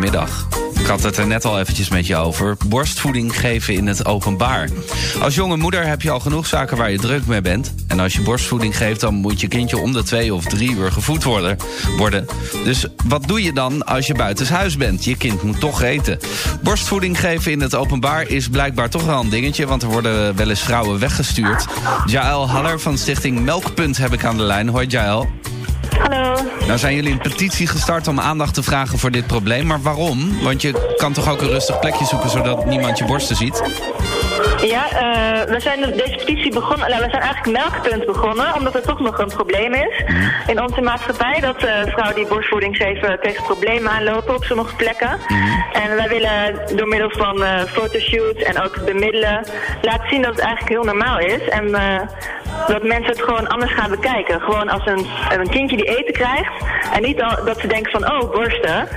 goedemiddag. Ik had het er net al eventjes met je over. Borstvoeding geven in het openbaar. Als jonge moeder heb je al genoeg zaken waar je druk mee bent. En als je borstvoeding geeft, dan moet je kindje om de 2 of 3 uur gevoed worden. Dus wat doe je dan als je buitenshuis bent? Je kind moet toch eten. Borstvoeding geven in het openbaar is blijkbaar toch wel een dingetje, want er worden wel eens vrouwen weggestuurd. Jaël Haller van stichting Melkpunt heb ik aan de lijn. Hoi Jaël. Hallo. Nou zijn jullie een petitie gestart om aandacht te vragen voor dit probleem. Maar waarom? Want je kan toch ook een rustig plekje zoeken zodat niemand je borsten ziet? Ja, we zijn deze petitie begonnen. We zijn eigenlijk Melkpunt begonnen, omdat er toch nog een probleem is in onze maatschappij. Dat vrouwen die borstvoeding geven tegen problemen aanlopen op sommige plekken. En wij willen door middel van fotoshoots en ook bemiddelen laten zien dat het eigenlijk heel normaal is. En dat mensen het gewoon anders gaan bekijken. Gewoon als een kindje die eten krijgt. En niet al, dat ze denken van, oh, borsten.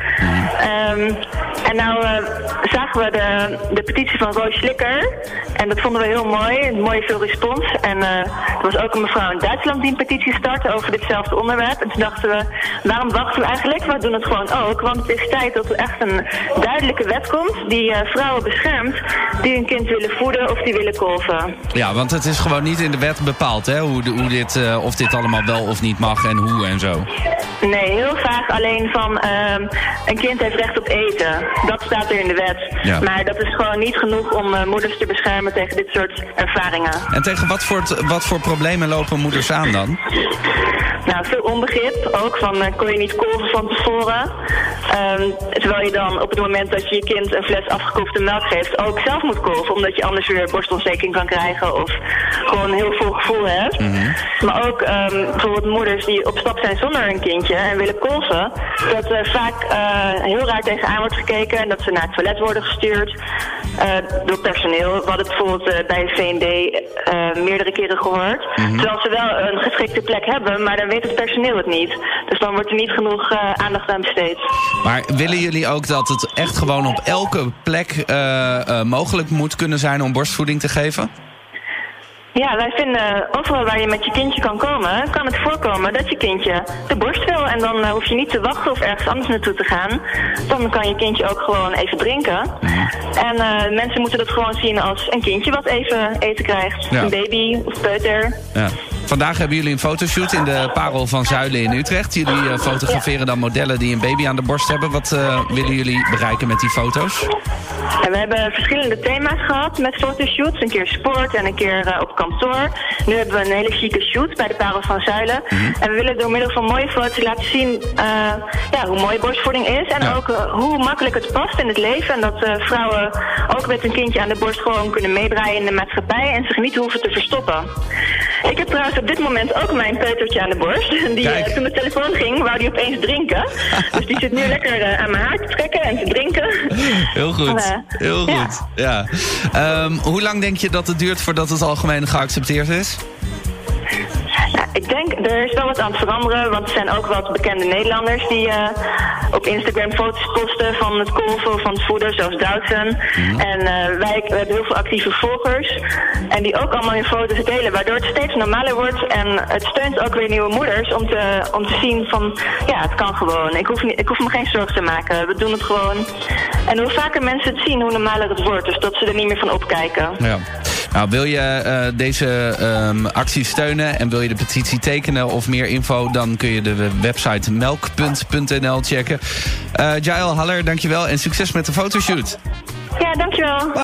En nou zagen we de petitie van Roos Slikker. En dat vonden we heel mooi. Mooi veel respons. En er was ook een mevrouw in Duitsland die een petitie startte over ditzelfde onderwerp. En toen dachten we, waarom wachten we eigenlijk? We doen het gewoon ook. Want het is tijd dat er echt een duidelijke wet komt die vrouwen beschermt die hun kind willen voeden of die willen kolven. Ja, want het is gewoon niet in de wet bepaald, hè? Of dit allemaal wel of niet mag en hoe en zo. Nee, heel vaag alleen van een kind heeft recht op eten. Dat staat er in de wet. Ja. Maar dat is gewoon niet genoeg om moeders te beschermen tegen dit soort ervaringen. En tegen wat voor problemen lopen moeders aan dan? Nou, veel onbegrip ook. Van kon je niet kolven van tevoren. Terwijl je dan op het moment dat je je kind een fles afgekoefde melk geeft ook zelf moet kolven. Omdat je anders weer borstontsteking kan krijgen of gewoon een heel vol gevoel hebt. Maar ook bijvoorbeeld moeders die op stap zijn zonder een kindje en willen kolven. Dat vaak heel raar tegenaan wordt gekeken en dat ze naar het toilet worden gestuurd door personeel. We hadden het bijvoorbeeld bij het VND meerdere keren gehoord. Terwijl ze wel een geschikte plek hebben, maar dan weet het personeel het niet. Dus dan wordt er niet genoeg aandacht aan besteed. Maar willen jullie ook dat het echt gewoon op elke plek mogelijk moet kunnen zijn om borstvoeding te geven? Ja, wij vinden overal waar je met je kindje kan komen, kan het voorkomen dat je kindje de borst wil. En dan hoef je niet te wachten of ergens anders naartoe te gaan. Dan kan je kindje ook gewoon even drinken. En mensen moeten dat gewoon zien als een kindje wat even eten krijgt. Ja. Een baby of peuter. Ja. Vandaag hebben jullie een fotoshoot in de Parel van Zuilen in Utrecht. Jullie fotograferen dan modellen die een baby aan de borst hebben. Wat willen jullie bereiken met die foto's? Ja, we hebben verschillende thema's gehad met fotoshoots. Een keer sport en een keer op kantoor. Nu hebben we een hele chique shoot bij de Parel van Zuilen. En we willen door middel van mooie foto's laten zien hoe mooi borstvoeding is. En ook hoe makkelijk het past in het leven. En dat vrouwen ook met een kindje aan de borst gewoon kunnen meedraaien in de maatschappij. En zich niet hoeven te verstoppen. Ik heb trouwens op dit moment ook mijn peutertje aan de borst. Die toen de telefoon ging, wou die opeens drinken. Dus die zit nu lekker aan mijn haar te trekken en te drinken. Heel goed, heel goed. Ja. Hoe lang denk je dat het duurt voordat het algemeen geaccepteerd is? Nou, ik denk, er is wel wat aan het veranderen, want er zijn ook wat bekende Nederlanders die op Instagram foto's posten van het kolven of van het voeden, zoals Doutzen. En we hebben heel veel actieve volgers en die ook allemaal hun foto's delen, waardoor het steeds normaler wordt en het steunt ook weer nieuwe moeders om te zien van, ja, het kan gewoon. Ik hoef me geen zorgen te maken, we doen het gewoon. En hoe vaker mensen het zien, hoe normaler het wordt, dus dat ze er niet meer van opkijken. Ja. Nou, wil je deze actie steunen en wil je de petitie tekenen of meer info, dan kun je de website melkpunt.nl checken. Jaël Haller, dankjewel en succes met de fotoshoot. Ja, dankjewel.